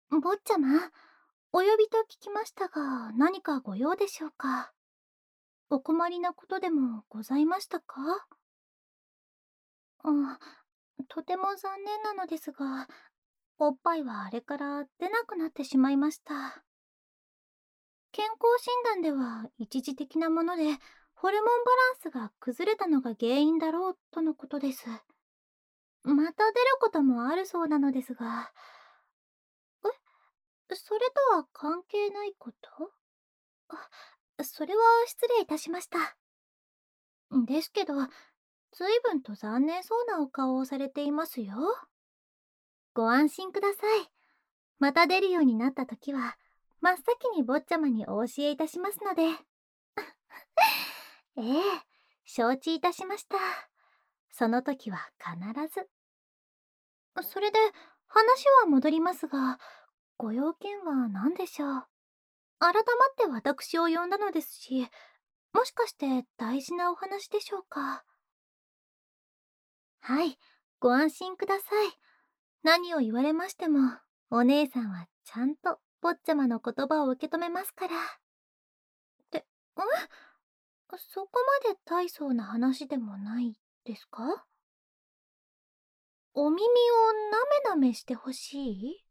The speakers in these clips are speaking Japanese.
坊ちゃま、お呼びと聞きましたが、何かご用でしょうか？お困りなことでもございましたか？あ、とても残念なのですが、おっぱいはあれから出なくなってしまいました。健康診断では一時的なもので、ホルモンバランスが崩れたのが原因だろうとのことです。また出ることもあるそうなのですが、それとは関係ないこと？それは失礼いたしました。ですけど、随分と残念そうなお顔をされていますよ。ご安心ください。また出るようになった時は、真っ先に坊ちゃまにお教えいたしますので。ええ、承知いたしました。その時は必ず。それで、話は戻りますが、ご用件は何でしょう？改まって私を呼んだのですし、もしかして大事なお話でしょうか？はい、ご安心ください。何を言われましても、お姉さんはちゃんと坊ちゃまの言葉を受け止めますから。そこまで大層な話でもないですか？お耳をなめなめしてほしい？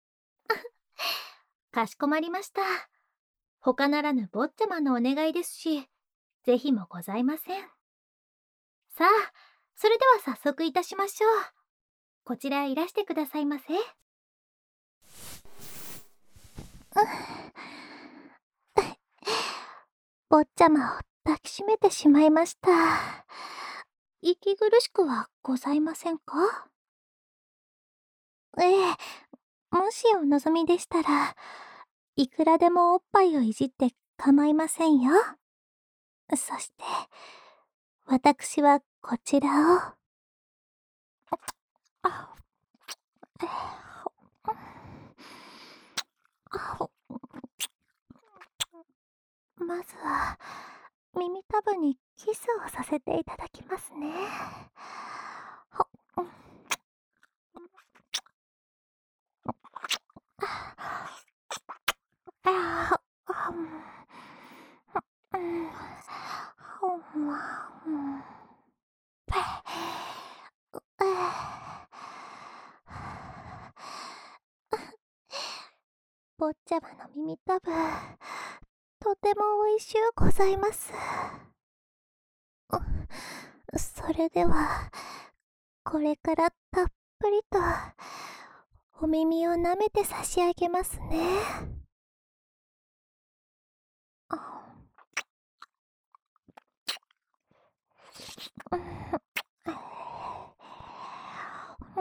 かしこまりました。他ならぬ坊ちゃまのお願いですし、ぜひもございません。さあ、それでは早速いたしましょう。こちらへいらしてくださいませ。坊ちゃまを抱きしめてしまいました。息苦しくはございませんか？ええ、もしお望みでしたら、いくらでもおっぱいをいじって構いませんよ。そして、私はこちらを。あ、まずは、耳たぶにキスをさせていただきますね。ほああ、うん、ほんわ、うん。坊ちゃまの耳たぶ、とてもおいしゅうございます。それでは、これからたっぷりと、お耳を舐めて差し上げますね。うん、